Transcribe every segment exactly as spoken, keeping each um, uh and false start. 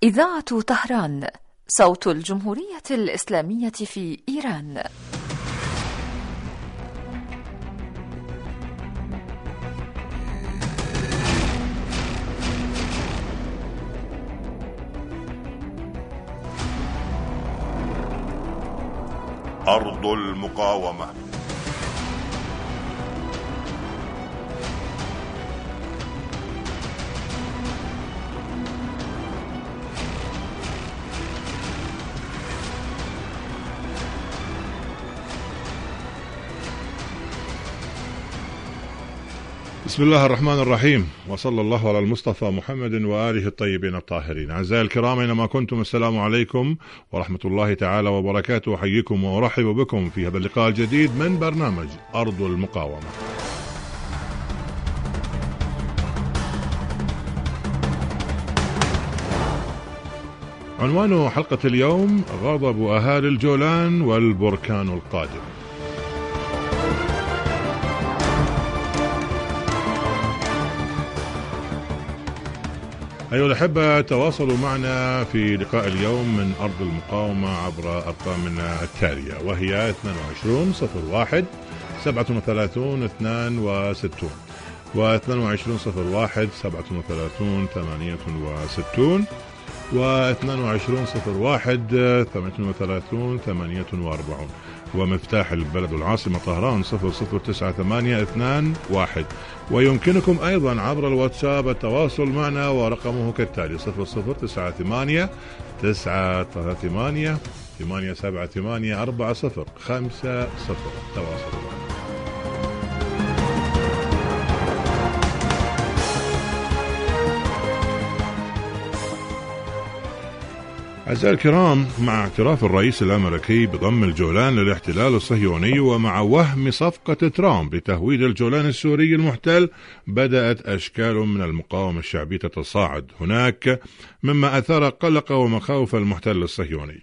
إذاعة طهران، صوت الجمهورية الإسلامية في إيران. أرض المقاومة. بسم الله الرحمن الرحيم، وصلى الله على المصطفى محمد وآله الطيبين الطاهرين. أعزائي الكرام أينما كنتم، السلام عليكم ورحمة الله تعالى وبركاته. أحييكم وأرحب بكم في هذا اللقاء الجديد من برنامج أرض المقاومة. عنوان حلقة اليوم: غضب أهالي الجولان والبركان القادم. أيها الأحبة، تواصلوا معنا في لقاء اليوم من أرض المقاومة عبر أرقامنا التالية، وهي اثنين وعشرين صفر واحد سبعة وثلاثين اثنان وستين واثنين وعشرين صفر واحد سبعة وثلاثين ثمانية وستين واثنين وعشرين صفر واحد ثمانية وثلاثين ثمانية وأربعين، ومفتاح البلد العاصمة طهران صفر صفر تسعة ثمانية اثنان واحد. ويمكنكم أيضا عبر الواتساب التواصل معنا، ورقمه كالتالي: صفر صفر تسعة ثمانية تسعة ثمانية ثمانية سبعة ثمانية أربعة صفر خمسة صفر. تواصلوا معنا. أعزائي الكرام، مع اعتراف الرئيس الأمريكي بضم الجولان للاحتلال الصهيوني، ومع وهم صفقة ترامب لتهويد الجولان السوري المحتل، بدأت أشكال من المقاومة الشعبية تتصاعد هناك، مما أثار قلق ومخاوف المحتل الصهيوني.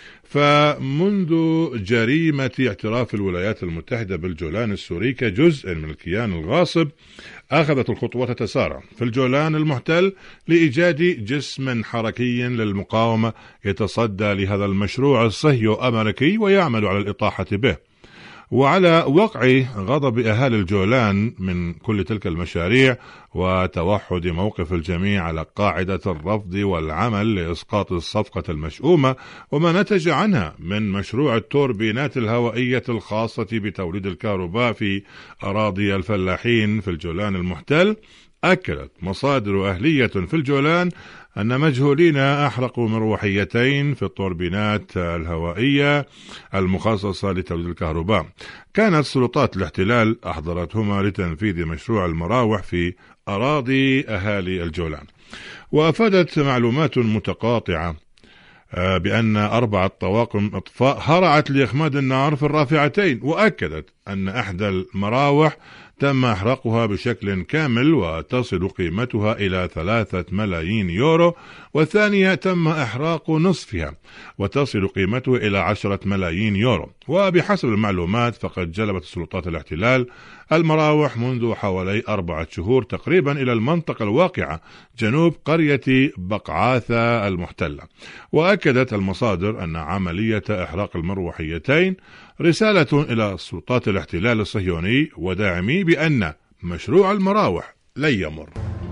فمنذ جريمة اعتراف الولايات المتحدة بالجولان السوري كجزء من الكيان الغاصب، أخذت الخطوات تتسارع في الجولان المحتل لإيجاد جسم حركي للمقاومة يتصدى لهذا المشروع الصهيو أمريكي ويعمل على الإطاحة به. وعلى وقع غضب أهالي الجولان من كل تلك المشاريع وتوحد موقف الجميع على قاعدة الرفض والعمل لإسقاط الصفقة المشؤومة وما نتج عنها من مشروع التوربينات الهوائية الخاصة بتوليد الكهرباء في أراضي الفلاحين في الجولان المحتل، أكدت مصادر أهلية في الجولان أن مجهولين أحرقوا مروحيتين في التوربينات الهوائية المخصصة لتوليد الكهرباء. كانت سلطات الاحتلال أحضرتهما لتنفيذ مشروع المراوح في أراضي أهالي الجولان. وأفادت معلومات متقاطعة بأن أربعة طواقم إطفاء هرعت لإخماد النار في الرافعتين، وأكدت أن إحدى المراوح تم إحراقها بشكل كامل وتصل قيمتها إلى ثلاثة ملايين يورو، والثانية تم إحراق نصفها وتصل قيمته إلى عشرة ملايين يورو. وبحسب المعلومات فقد جلبت سلطات الاحتلال المراوح منذ حوالي أربعة شهور تقريبا إلى المنطقة الواقعة جنوب قرية بقعاثة المحتلة. وأكدت المصادر أن عملية إحراق المروحيتين رسالة إلى سلطات الاحتلال الصهيوني وداعمي بأن مشروع المراوح لن يمر.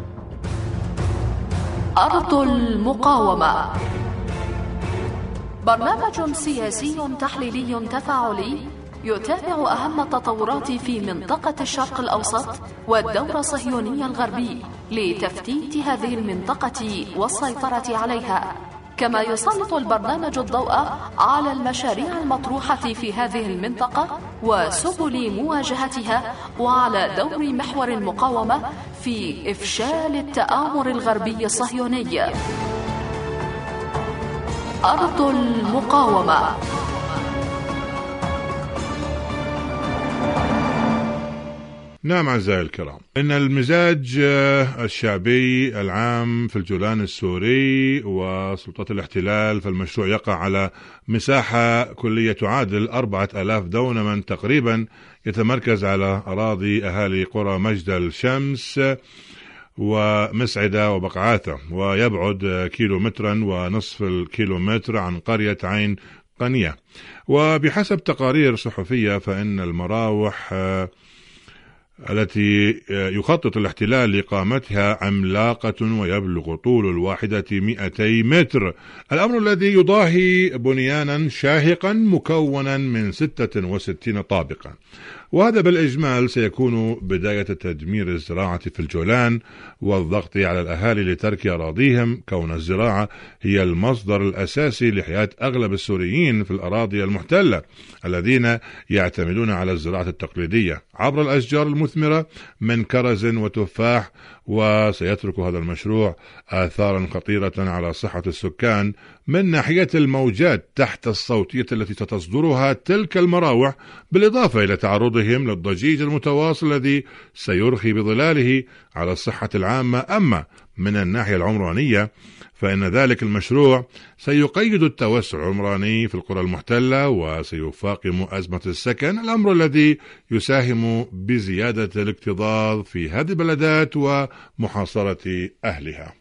أرض المقاومة، برنامج سياسي تحليلي تفاعلي يتابع أهم التطورات في منطقة الشرق الأوسط والدور الصهيوني الغربي لتفتيت هذه المنطقة والسيطرة عليها، كما يسلط البرنامج الضوء على المشاريع المطروحة في هذه المنطقة وسبل مواجهتها، وعلى دور محور المقاومة في إفشال التآمر الغربي الصهيوني. أرض المقاومة. نعم أعزائي الكرام، إن المزاج الشعبي العام في الجولان السوري وسلطات الاحتلال في المشروع يقع على مساحة كلية تعادل أربعة آلاف دونما تقريبا، يتمركز على أراضي أهالي قرى مجد الشمس ومسعدة وبقعاته، ويبعد كيلومترا ونصف الكيلومتر عن قرية عين قنية. وبحسب تقارير صحفية فإن المراوح التي يخطط الاحتلال لإقامتها عملاقة ويبلغ طول الواحدة مئتي متر، الأمر الذي يضاهي بنيانا شاهقا مكونا من ستة وستين طابقا. وهذا بالإجمال سيكون بداية تدمير الزراعة في الجولان والضغط على الأهالي لترك أراضيهم، كون الزراعة هي المصدر الأساسي لحياة أغلب السوريين في الأراضي المحتلة الذين يعتمدون على الزراعة التقليدية عبر الأشجار المثمرة من كرز وتفاح. وسيترك هذا المشروع آثارا خطيرة على صحة السكان من ناحية الموجات تحت الصوتية التي ستصدرها تلك المراوح، بالإضافة إلى تعرضهم للضجيج المتواصل الذي سيرخي بظلاله على الصحة العامة. أما من الناحية العمرانية فإن ذلك المشروع سيقيد التوسع العمراني في القرى المحتلة وسيفاقم أزمة السكن، الأمر الذي يساهم بزيادة الاكتظاظ في هذه البلدات ومحاصرة أهلها.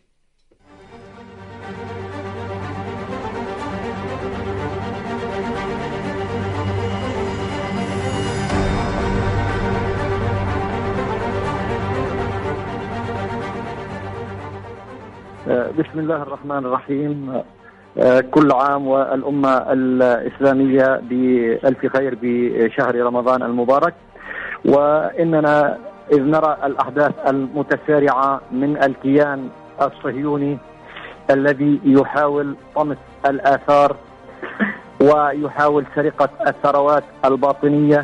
بسم الله الرحمن الرحيم. كل عام والأمة الإسلامية بألف خير بشهر رمضان المبارك. وإننا إذ نرى الأحداث المتسارعة من الكيان الصهيوني الذي يحاول طمس الآثار ويحاول سرقة الثروات الباطنية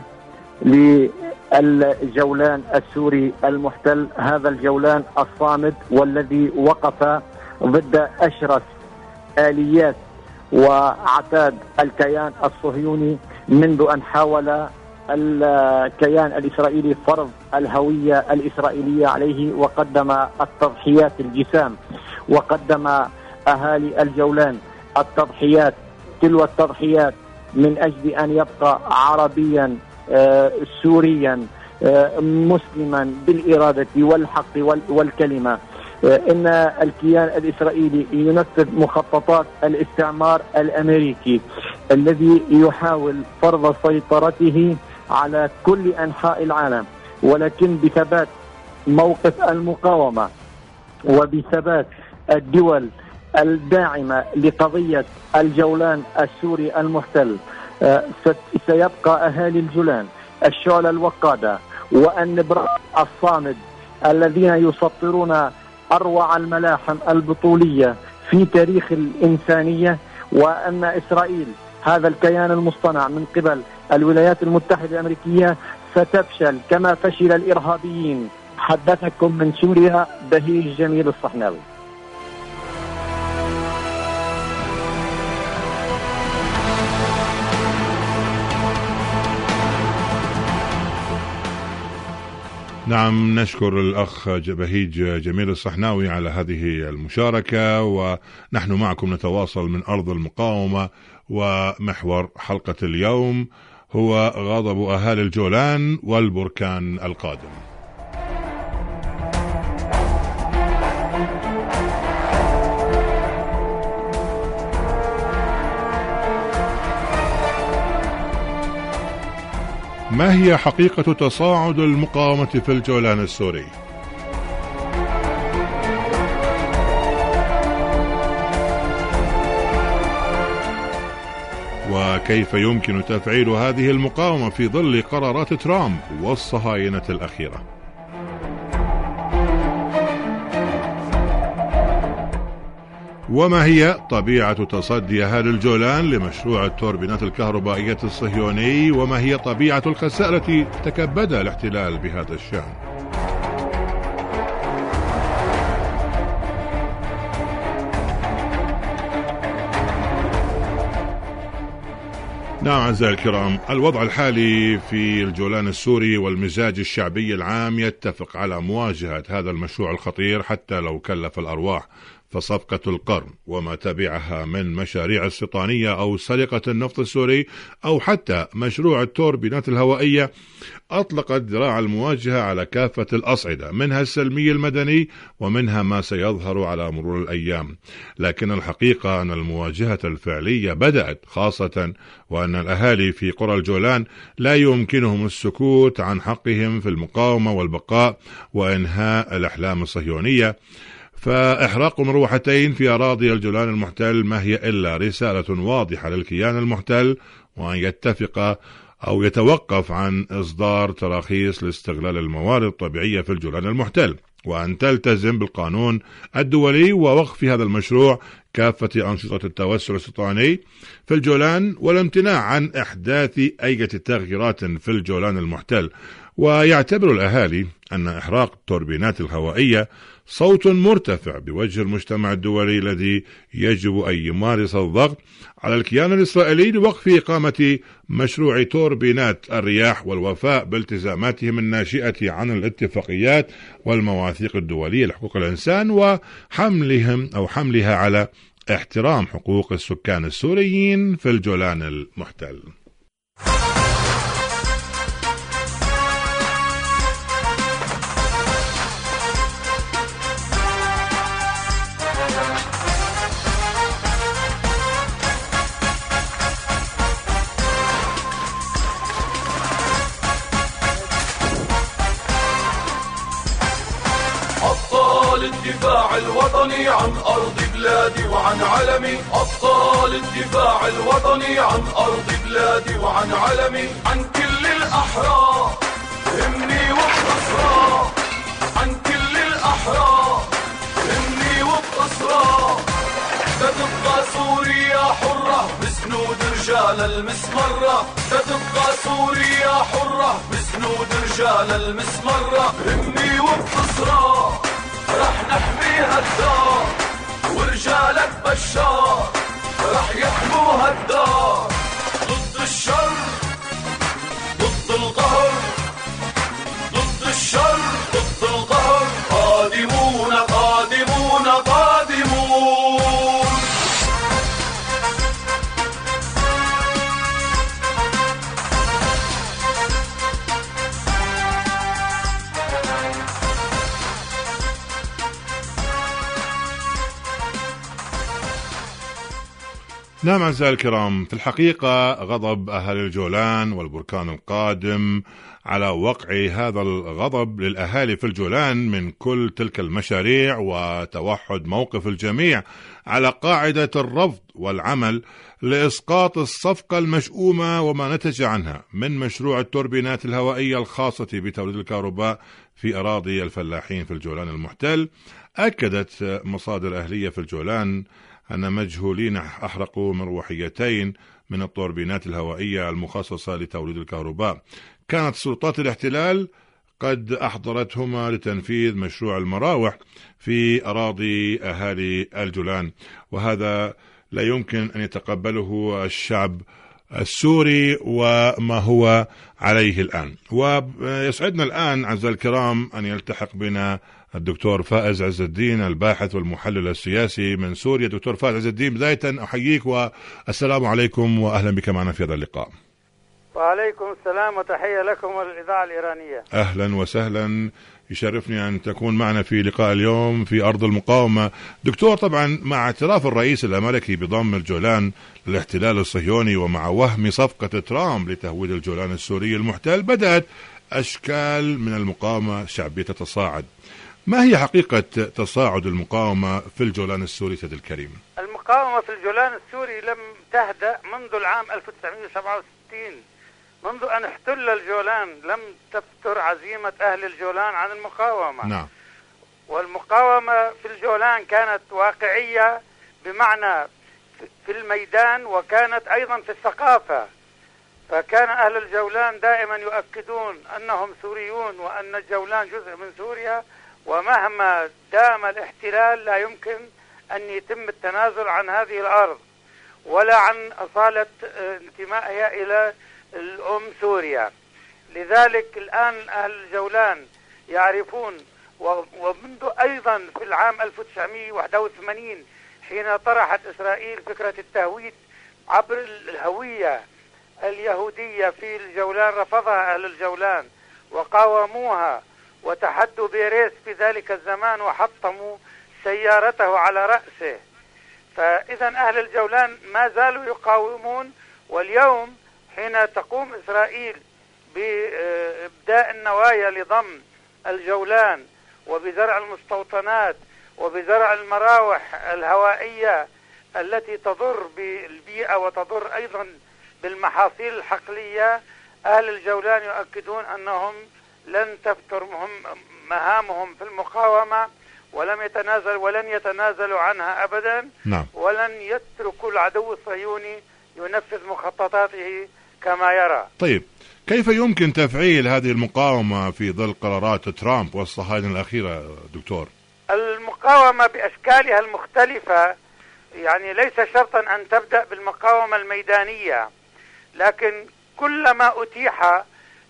للجولان السوري المحتل، هذا الجولان الصامد والذي وقف ضد أشرس آليات وعتاد الكيان الصهيوني منذ أن حاول الكيان الإسرائيلي فرض الهوية الإسرائيلية عليه، وقدم التضحيات الجسام، وقدم أهالي الجولان التضحيات تلو التضحيات من أجل أن يبقى عربيا سوريا مسلما بالإرادة والحق والكلمة. إن الكيان الإسرائيلي ينفذ مخططات الاستعمار الأمريكي الذي يحاول فرض سيطرته على كل أنحاء العالم، ولكن بثبات موقف المقاومة وبثبات الدول الداعمة لقضية الجولان السوري المحتل سيبقى أهالي الجولان الشعلة الوقادة والنبراء الصامد الذين يسطرون أروع الملاحم البطولية في تاريخ الإنسانية، وأن إسرائيل هذا الكيان المصطنع من قبل الولايات المتحدة الأمريكية ستفشل كما فشل الإرهابيين. حدثكم من سوريا بهيج جميل الصحناوي. نعم، نشكر الأخ بهيج جميل الصحناوي على هذه المشاركة، ونحن معكم نتواصل من أرض المقاومة. ومحور حلقة اليوم هو غضب أهالي الجولان والبركان القادم. ما هي حقيقة تصاعد المقاومة في الجولان السوري؟ وكيف يمكن تفعيل هذه المقاومة في ظل قرارات ترامب والصهاينة الأخيرة؟ وما هي طبيعة تصدي أهالي الجولان لمشروع التوربينات الكهربائية الصهيوني؟ وما هي طبيعة الخسائر التي تكبدها الاحتلال بهذا الشأن؟ نعم أعزائي الكرام، الوضع الحالي في الجولان السوري والمزاج الشعبي العام يتفق على مواجهة هذا المشروع الخطير حتى لو كلف الأرواح. فصفقة القرم وما تبعها من مشاريع استيطانية أو سرقة النفط السوري أو حتى مشروع التوربينات الهوائية أطلقت ذراع المواجهة على كافة الأصعدة، منها السلمي المدني ومنها ما سيظهر على مرور الأيام. لكن الحقيقة أن المواجهة الفعلية بدأت، خاصة وأن الأهالي في قرى الجولان لا يمكنهم السكوت عن حقهم في المقاومة والبقاء وإنهاء الأحلام الصهيونية. فإحراق مروحتين في أراضي الجولان المحتل ما هي إلا رسالة واضحة للكيان المحتل وأن يتفق أو يتوقف عن إصدار تراخيص لاستغلال الموارد الطبيعية في الجولان المحتل، وأن تلتزم بالقانون الدولي ووقف هذا المشروع كافة أنشطة التوسع الاستيطاني في الجولان والامتناع عن إحداث أي تغييرات في الجولان المحتل. ويعتبر الأهالي أن إحراق التوربينات الهوائية صوت مرتفع بوجه المجتمع الدولي الذي يجب أن يمارس الضغط على الكيان الإسرائيلي لوقف إقامة مشروع توربينات الرياح والوفاء بالتزاماتهم الناشئة عن الاتفاقيات والمواثيق الدولية لحقوق الإنسان وحملهم أو حملها على احترام حقوق السكان السوريين في الجولان المحتل. الدفاع الوطني عن أرض بلادي وعن علمي، أبطال الدفاع الوطني عن أرض بلادي وعن علمي، عن كل الأحرار همني وبأسرار، عن كل الأحرار همني وبأسرار، تتبقى سوريا حرة بسنود رجال المسمرة، تتبقى سوريا حرة بسنود رجال المسمرة، همني وبأسرار رح نحميها الدار ورجالك بشار رح يحموها الدار، ضد الشر ضد القهر، ضد الشر ضد القهر، قادمون قادمون قادمون. نعم أعزائي الكرام، في الحقيقة غضب أهل الجولان والبركان القادم على وقع هذا الغضب للأهالي في الجولان من كل تلك المشاريع وتوحد موقف الجميع على قاعدة الرفض والعمل لإسقاط الصفقة المشؤومة وما نتج عنها من مشروع التوربينات الهوائية الخاصة بتوليد الكهرباء في أراضي الفلاحين في الجولان المحتل. أكدت مصادر أهلية في الجولان أن مجهولين أحرقوا مروحيتين من التوربينات الهوائية المخصصة لتوليد الكهرباء. كانت سلطات الاحتلال قد أحضرتهما لتنفيذ مشروع المراوح في أراضي أهالي الجولان، وهذا لا يمكن أن يتقبله الشعب السوري وما هو عليه الآن. ويسعدنا الآن أعزائي الكرام أن يلتحق بنا الدكتور فائز عز الدين الباحث والمحلل السياسي من سوريا. دكتور فائز عز الدين، بداية أحييك والسلام عليكم وأهلا بك معنا في هذا اللقاء. وعليكم السلام وتحية لكم والإذاعة الإيرانية. أهلا وسهلا، يشرفني أن تكون معنا في لقاء اليوم في أرض المقاومة. دكتور، طبعا مع اعتراف الرئيس الأمريكي بضم الجولان للاحتلال الصهيوني ومع وهم صفقة ترامب لتهويد الجولان السوري المحتل بدأت أشكال من المقاومة الشعبية تتصاعد. ما هي حقيقة تصاعد المقاومة في الجولان السوري سيد الكريم؟ المقاومة في الجولان السوري لم تهدأ منذ العام ألف وتسعمائة وسبعة وستين، منذ أن احتل الجولان لم تفتر عزيمة أهل الجولان عن المقاومة. نعم. والمقاومة في الجولان كانت واقعية بمعنى في الميدان وكانت أيضا في الثقافة، فكان أهل الجولان دائما يؤكدون أنهم سوريون وأن الجولان جزء من سوريا، ومهما دام الاحتلال لا يمكن أن يتم التنازل عن هذه الأرض ولا عن أصالة انتمائها إلى الأم سوريا. لذلك الآن أهل الجولان يعرفون ومنذ أيضا في العام ألف وتسعمئة وواحد وثمانين حين طرحت إسرائيل فكرة التهويد عبر الهوية اليهودية في الجولان، رفضها أهل الجولان وقاوموها وتحدوا بيريس في ذلك الزمان وحطموا سيارته على رأسه. فإذا أهل الجولان ما زالوا يقاومون، واليوم حين تقوم إسرائيل بإبداء النوايا لضم الجولان وبزرع المستوطنات وبزرع المراوح الهوائية التي تضر بالبيئة وتضر أيضا بالمحاصيل الحقلية، أهل الجولان يؤكدون أنهم لن تفتر مهامهم في المقاومة ولم يتنازل ولن يتنازلوا عنها أبدا. نعم. ولن يتركوا العدو الصهيوني ينفذ مخططاته كما يرى. طيب، كيف يمكن تفعيل هذه المقاومة في ظل قرارات ترامب والصهاينة الأخيرة دكتور؟ المقاومة بأشكالها المختلفة، يعني ليس شرطا أن تبدأ بالمقاومة الميدانية، لكن كلما أتيح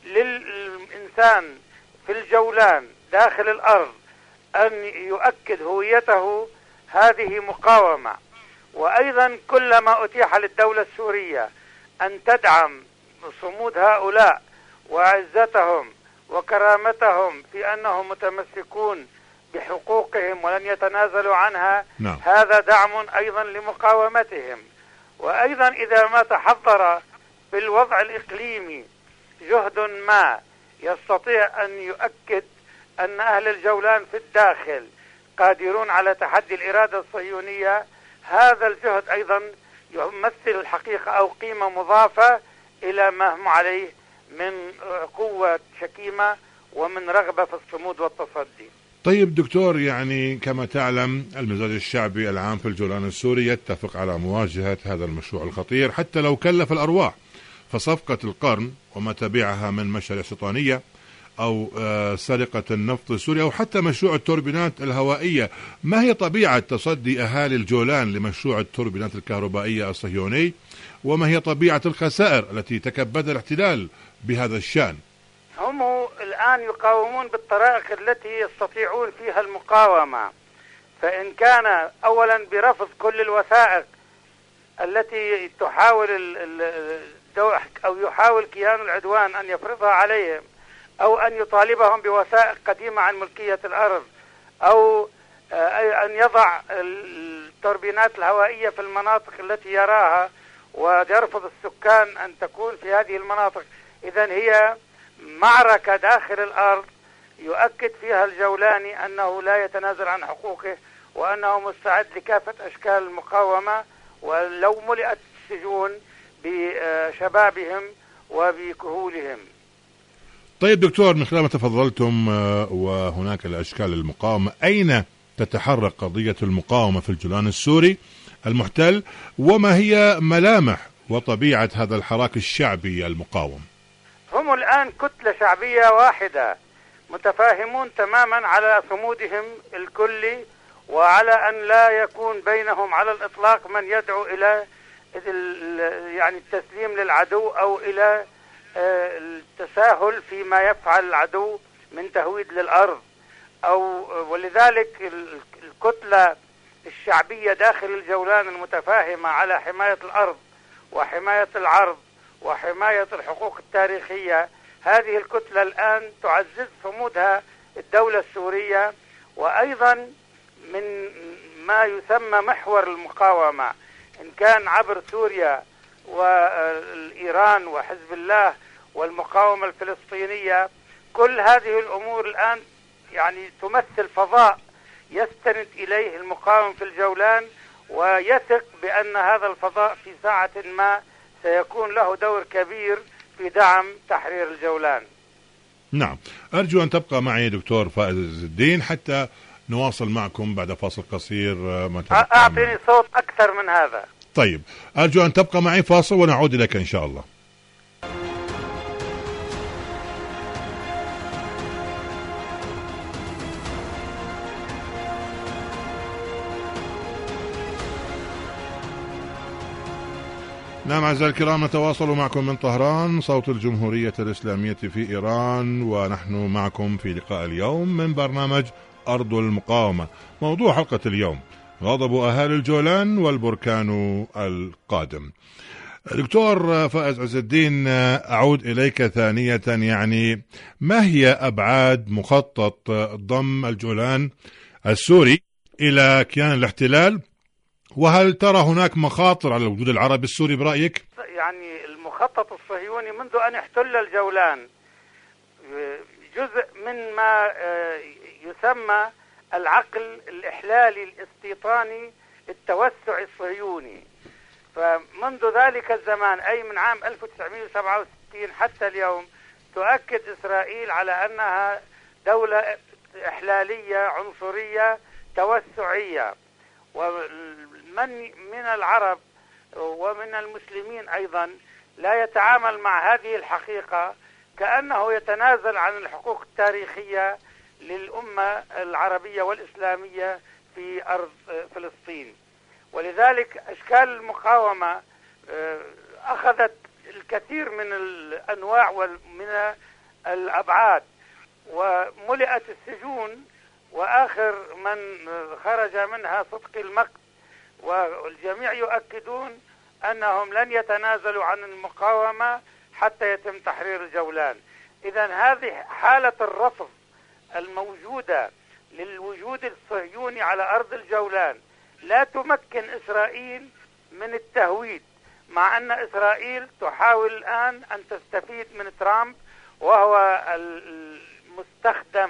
للإنسان في الجولان داخل الأرض أن يؤكد هويته هذه مقاومة. وأيضا كلما أتيح للدولة السورية أن تدعم صمود هؤلاء وعزتهم وكرامتهم في أنهم متمسكون بحقوقهم ولن يتنازلوا عنها. نعم. هذا دعم أيضا لمقاومتهم. وأيضا إذا ما تحضر في الوضع الإقليمي جهد ما يستطيع أن يؤكد أن أهل الجولان في الداخل قادرون على تحدي الإرادة الصهيونية، هذا الجهد أيضا يمثل الحقيقة أو قيمة مضافة إلى ما هم عليه من قوة شكيمة ومن رغبة في الصمود والتصدي. طيب دكتور، يعني كما تعلم المزاج الشعبي العام في الجولان السوري يتفق على مواجهة هذا المشروع الخطير حتى لو كلف الأرواح. فصفقة القرن وما تبعها من مشاريع استيطانية أو سرقة النفط السوري أو حتى مشروع التوربينات الهوائية، ما هي طبيعة تصدي أهالي الجولان لمشروع التوربينات الكهربائية الصهيوني؟ وما هي طبيعة الخسائر التي تكبدها الاحتلال بهذا الشأن؟ هم الآن يقاومون بالطرائق التي يستطيعون فيها المقاومة، فإن كان أولا برفض كل الوثائق التي تحاول أو يحاول كيان العدوان أن يفرضها عليهم، أو أن يطالبهم بوثائق قديمة عن ملكية الأرض، أو أن يضع التوربينات الهوائية في المناطق التي يراها ويرفض السكان أن تكون في هذه المناطق. إذن هي معركة داخل الأرض يؤكد فيها الجولاني أنه لا يتنازل عن حقوقه وأنه مستعد لكافة أشكال المقاومة، ولو ملئت السجون بشبابهم وبكهولهم. طيب دكتور، من خلال ما تفضلتم وهناك الأشكال المقاومة، أين تتحرك قضية المقاومة في الجولان السوري المحتل، وما هي ملامح وطبيعة هذا الحراك الشعبي المقاوم؟ هم الآن كتلة شعبية واحدة متفاهمون تماما على صمودهم الكلي، وعلى أن لا يكون بينهم على الإطلاق من يدعو إلى يعني التسليم للعدو أو إلى التساهل فيما يفعل العدو من تهويد للأرض. أو ولذلك الكتلة الشعبية داخل الجولان المتفاهمة على حماية الأرض وحماية العرض وحماية الحقوق التاريخية، هذه الكتلة الآن تعزز صمودها الدولة السورية. وأيضا من ما يسمى محور المقاومة إن كان عبر سوريا والإيران وحزب الله والمقاومة الفلسطينية، كل هذه الأمور الآن يعني تمثل فضاء يستند إليه المقاوم في الجولان، ويثق بأن هذا الفضاء في ساعة ما سيكون له دور كبير في دعم تحرير الجولان. نعم، أرجو أن تبقى معي دكتور فائز الدين حتى نواصل معكم بعد فاصل قصير. أعطيني صوت أكثر من هذا. طيب، أرجو أن تبقى معي فاصل ونعود إليك إن شاء الله. نعم أعزائي الكرام، نتواصل معكم من طهران صوت الجمهورية الإسلامية في إيران، ونحن معكم في لقاء اليوم من برنامج أرض المقاومة. موضوع حلقة اليوم: غضب أهالي الجولان والبركان القادم. دكتور فائز عز الدين، أعود إليك ثانية، يعني ما هي أبعاد مخطط ضم الجولان السوري إلى كيان الاحتلال؟ وهل ترى هناك مخاطر على الوجود العربي السوري برأيك؟ يعني المخطط الصهيوني منذ أن احتل الجولان جزء من ما يسمى العقل الإحلالي الاستيطاني التوسع الصهيوني. فمنذ ذلك الزمان، أي من عام ألف وتسعمائة وسبعة وستين حتى اليوم، تؤكد إسرائيل على أنها دولة إحلالية عنصرية توسعية. ومن من العرب ومن المسلمين أيضا لا يتعامل مع هذه الحقيقة كأنه يتنازل عن الحقوق التاريخية للأمة العربية والإسلامية في أرض فلسطين. ولذلك أشكال المقاومة أخذت الكثير من الأنواع ومن الأبعاد، وملئت السجون، وآخر من خرج منها صدقي المقت، والجميع يؤكدون أنهم لن يتنازلوا عن المقاومة حتى يتم تحرير الجولان. إذن هذه حالة الرفض الموجودة للوجود الصهيوني على أرض الجولان لا تمكن إسرائيل من التهويد، مع أن إسرائيل تحاول الآن أن تستفيد من ترامب، وهو المستخدم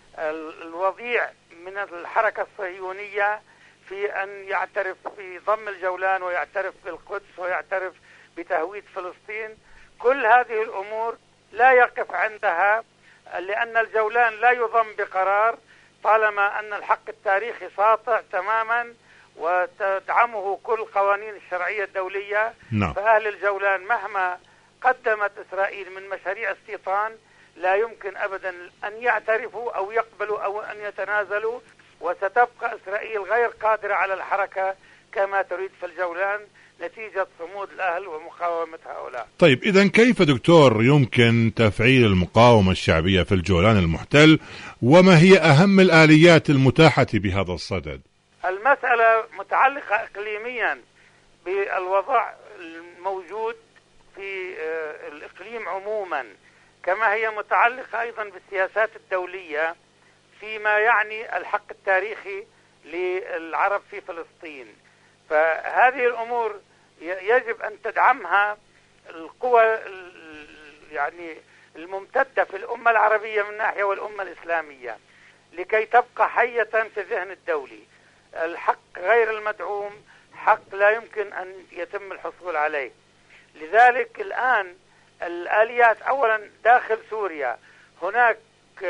الوضيع من الحركة الصهيونية في أن يعترف في ضم الجولان ويعترف بالقدس ويعترف بتهويد فلسطين. كل هذه الأمور لا يقف عندها، لأن الجولان لا يضم بقرار طالما أن الحق التاريخي ساطع تماما وتدعمه كل قوانين الشرعية الدولية. no. فأهل الجولان مهما قدمت إسرائيل من مشاريع استيطان لا يمكن أبدا أن يعترفوا أو يقبلوا أو أن يتنازلوا، وستبقى إسرائيل غير قادرة على الحركة كما تريد في الجولان نتيجة صمود الأهل ومقاومة هؤلاء. طيب إذن كيف دكتور يمكن تفعيل المقاومة الشعبية في الجولان المحتل، وما هي أهم الآليات المتاحة بهذا الصدد؟ المسألة متعلقة إقليميا بالوضع الموجود في الإقليم عموما، كما هي متعلقة أيضا بالسياسات الدولية فيما يعني الحق التاريخي للعرب في فلسطين. فهذه الأمور يجب أن تدعمها القوى يعني الممتدة في الأمة العربية من ناحية والأمة الإسلامية لكي تبقى حية في الذهن الدولي. الحق غير المدعوم حق لا يمكن أن يتم الحصول عليه. لذلك الآن الآليات أولا داخل سوريا هناك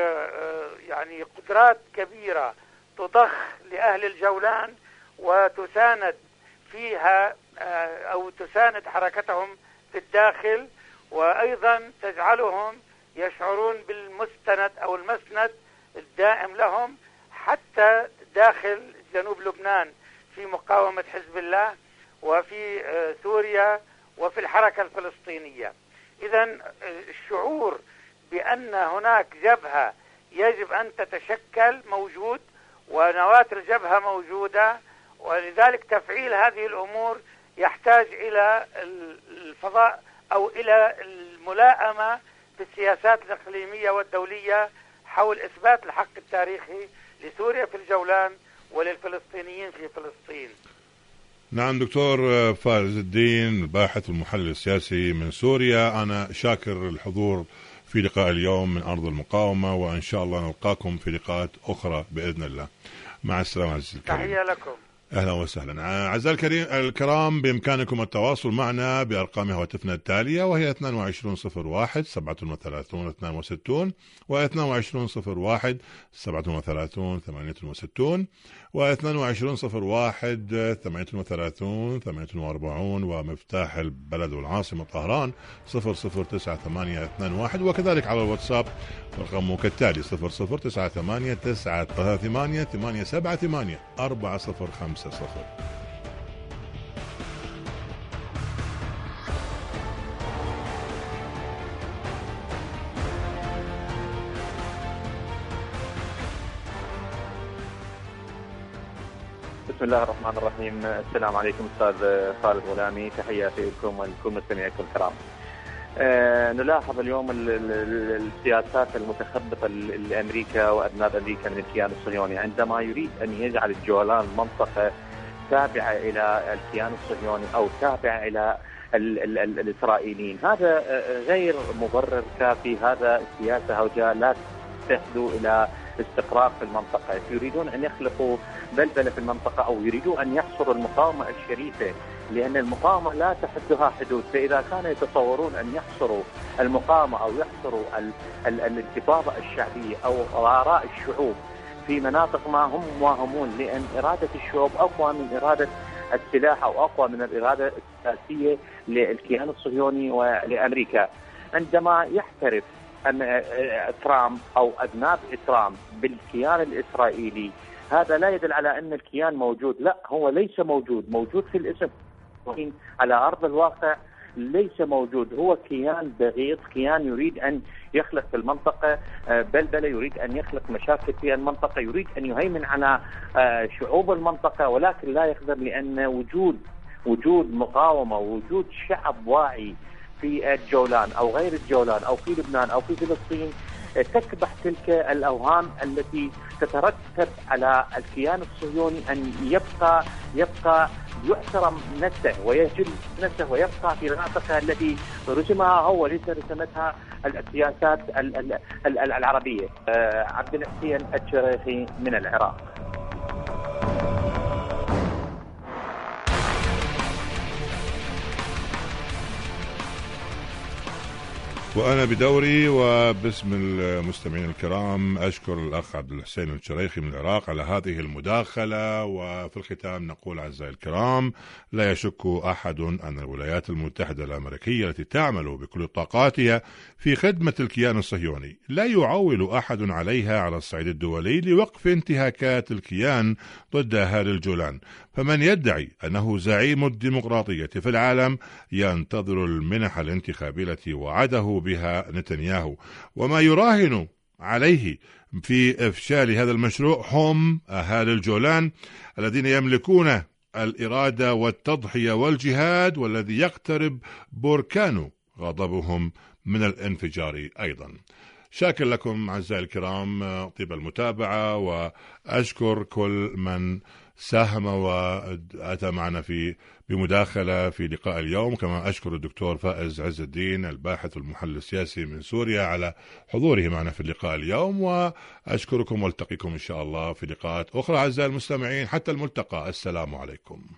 يعني قدرات كبيرة تضخ لأهل الجولان وتساند فيها أو تساند حركتهم في الداخل، وأيضا تجعلهم يشعرون بالمستند أو المسند الدائم لهم حتى داخل جنوب لبنان في مقاومة حزب الله وفي سوريا وفي الحركة الفلسطينية. إذن الشعور بأن هناك جبهة يجب أن تتشكل موجود، ونواة الجبهة موجودة، ولذلك تفعيل هذه الأمور يحتاج إلى الفضاء أو إلى الملائمة في السياسات الإقليمية والدولية حول إثبات الحق التاريخي لسوريا في الجولان وللفلسطينيين في فلسطين. نعم دكتور فائز الدين، الباحث والمحلل السياسي من سوريا، أنا شاكر الحضور في لقاء اليوم من أرض المقاومة، وإن شاء الله نلقاكم في لقاءات أخرى بإذن الله. مع السلامة عزيزي الكريم. تحية لكم. أهلا وسهلا. أعزائي الكرام، بإمكانكم التواصل معنا بأرقام هواتفنا التالية، وهي اثنين وعشرين صفر واحد سبعة وثلاثين اثنين وستين واثنين وعشرين صفر واحد سبعة وثلاثين ثمانية وستين واثنين وعشرين صفر واحد ثمانية وثلاثين ثمانية وأربعين، ومفتاح البلد والعاصمة طهران صفر صفر تسعة ثمانية اثنين واحد، وكذلك على الواتساب رقمه كالتالي صفر صفر تسعة ثمانية تسعة ثمانية ثمانية سبعة ثمانية أربعة صفر خمسة صفر. بسم الله الرحمن الرحيم. السلام عليكم أستاذ خالد غلامي، تحياتي لكم ولكم مستمعيكم الكرام. أه نلاحظ اليوم ال ال السياسات المتخبطة لأمريكا وأذناب أمريكا من الكيان الصهيوني عندما يريد أن يجعل الجولان منطقة تابعة إلى الكيان الصهيوني أو تابعة إلى ال ال ال الإسرائيليين. هذا غير مبرر كافي، هذا سياسة هوجاء لا تهدو إلى استقرار في المنطقة. يريدون أن يخلقوا بلبلة في المنطقة أو يريدون أن يحصروا المقاومة الشريفة، لأن المقاومة لا تحدها حدود. فإذا كانوا يتصورون أن يحصروا المقاومة أو يحصروا ال ال الانتفاضة الشعبية أو آراء الشعوب في مناطق ما هم مواهمون، لأن إرادة الشعوب أقوى من إرادة السلاح أو أقوى من الإرادة السياسية للكيان الصهيوني ولأمريكا. عندما يحترف أن ترامب أو أذناب ترامب بالكيان الإسرائيلي، هذا لا يدل على أن الكيان موجود، لا، هو ليس موجود، موجود في الاسم، على أرض الواقع ليس موجود. هو كيان بغيض، كيان يريد أن يخلق في المنطقة بلبلة، يريد أن يخلق مشاكل في المنطقة، يريد أن يهيمن على شعوب المنطقة، ولكن لا يقدر، لأن وجود وجود مقاومة ووجود شعب واعي في الجولان أو غير الجولان أو في لبنان أو في فلسطين تكبح تلك الأوهام التي تترتب على الكيان الصهيوني أن يبقى يبقى يحترم نفسه ويجل نفسه ويبقى في مناطقها التي رسمها هو وليس رسمتها السياسات العربية. عبد الحسين الشريخي من العراق. وأنا بدوري وباسم المستمعين الكرام أشكر الأخ عبد الحسين الشريخي من العراق على هذه المداخلة. وفي الختام نقول أعزائي الكرام، لا يشك أحد أن الولايات المتحدة الأمريكية التي تعمل بكل طاقاتها في خدمة الكيان الصهيوني لا يعول أحد عليها على الصعيد الدولي لوقف انتهاكات الكيان ضد أهالي الجولان. فمن يدعي أنه زعيم الديمقراطية في العالم ينتظر المنح الانتخابية التي وعده بها نتنياهو، وما يراهن عليه في إفشال هذا المشروع هم أهالي الجولان الذين يملكون الإرادة والتضحية والجهاد، والذي يقترب بركان غضبهم من الانفجار أيضا. شاكر لكم أعزائي الكرام طيب المتابعة، وأشكر كل من ساهم وأتى معنا في بمداخلة في لقاء اليوم. كما أشكر الدكتور فائز عز الدين الباحث والمحلل السياسي من سوريا على حضوره معنا في اللقاء اليوم، وأشكركم والتقيكم إن شاء الله في لقاءات أخرى أعزائي المستمعين. حتى الملتقى، السلام عليكم.